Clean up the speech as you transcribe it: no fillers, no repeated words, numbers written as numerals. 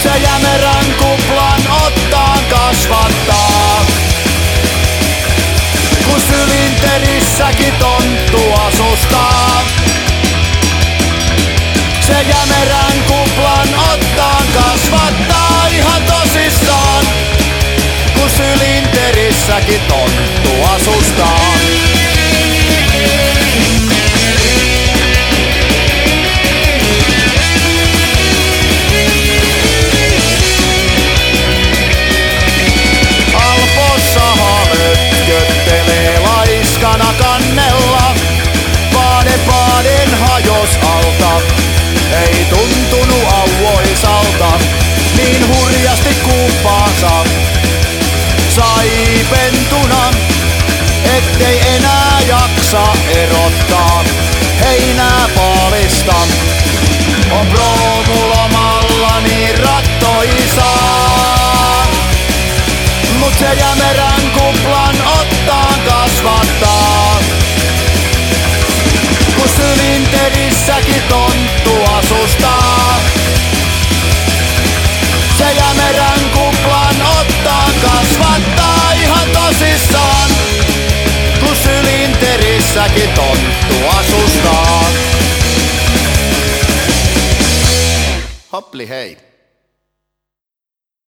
se jämerän kuplan ottaan kasvattaa. Kun sylinterissäkin tonttu asustaa. Se jämerän kuplan ottaan kasvattaa ihan tosissaan. Kun sylinterissäkin tonttu asustaa. Kannella. Paaden hajos alta, ei tuntunu auvoisalta, niin hurjasti kuuppaansa sai pentuna, ettei enää jaksa erottaa heinää paalista. On proomulomalla niin rattoisaa, mut se jämerän kuplan ottaan kasvattaa. Kun sylinterissäkin tonttu asustaa. Se jämerän kuplan ottaan kasvattaa ihan tosissaan. Kun sylinterissäkin tonttu asustaa. Hopli hei!